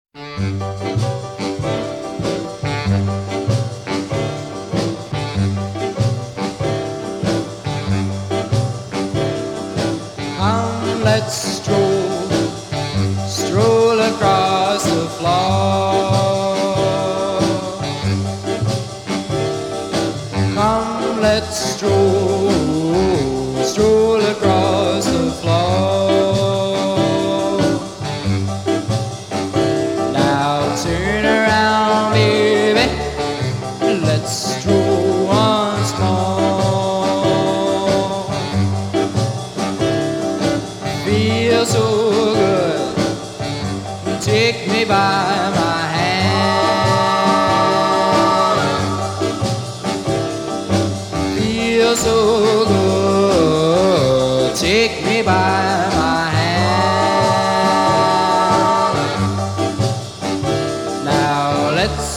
Come, let's stroll across the floor. Come, let's stroll across the floor. Now turn around, baby, let's stroll once more. Feel so good, take me by my hand. Feel so good, take me by my hand. Now let's